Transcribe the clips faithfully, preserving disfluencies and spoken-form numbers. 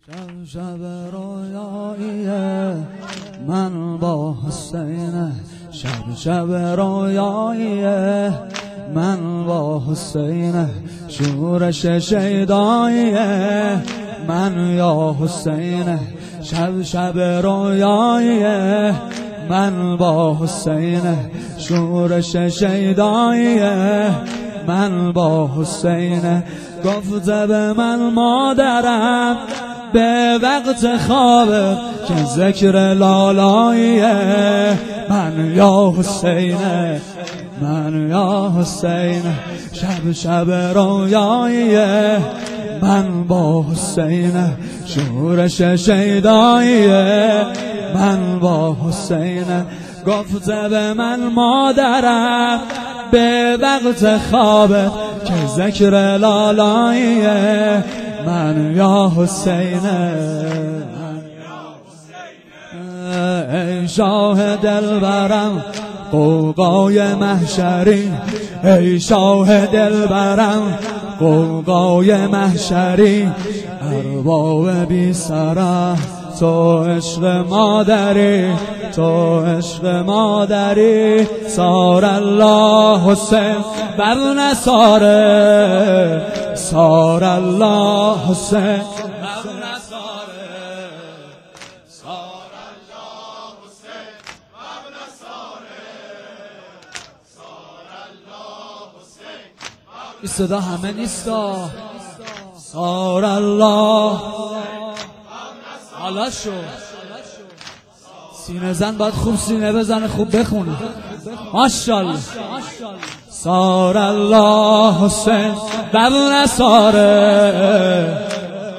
شب رویایی من با حسین، شب شب رویایی من با حسین، شورش شیدایی من یا حسین، شب شب رویایی من با حسین، شورش شیدایی من با حسین. گفته به من مادرم به وقت خواب که ذکر لالایی من یا حسین، من یا حسین، شب شب رویایی من با حسین، شورش شیدایی من با حسین. گفته به من مادرم به وقت خواب که ذکر لالایی من یا حسین. ای شاه دلبرم غوغای محشری، ای شاه دلبرم غوغای محشری، ارباب بی سره تو عشق مادری، تو عشق مادری. سار الله حسین بر نصاره، سار الله حسین بر نصاره، سار الله حسین بر نصاره، سار الله حسین. این صدا همه نیستا. سار الله حالا شو سینه زن باید خوب سینه بزنه، خوب بخونه. ماشاءالله. سار الله حسین بر نصاره،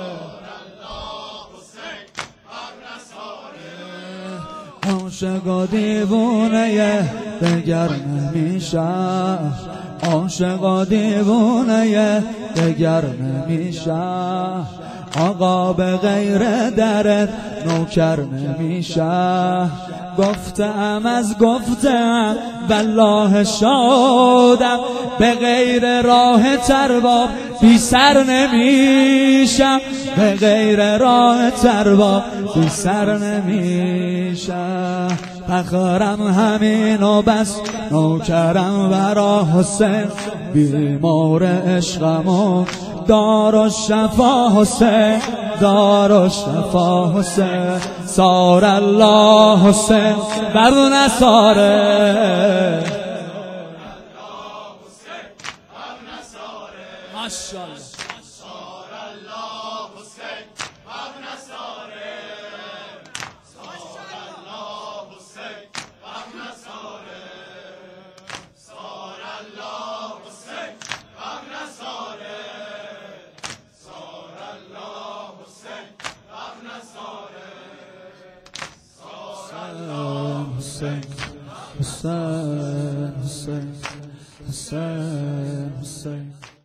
عاشق و دیوونه دگر نمیشه، عاشق و دیوونه دگر نمیشه. آقا به غیر درت نوکر نمیشه. گفتم از گفتم والله شادم، به غیر راه ترباب بی سر نمیشم، به غیر راه ترباب بی سر نمیشم. فخرم همین و بس نوکرم برا حسین، بیمار عشقمو دار و شفا حسین، دار و شفا حسین. سار الله حسین بر نصاره، ماشاءالله. سار الله حسین بر نصاره، سار الله حسین بر نصاره، سار الله حسین بر نصاره، سار الله حسین بر نصاره، سار الله حسین، حسین حسین حسین حسین.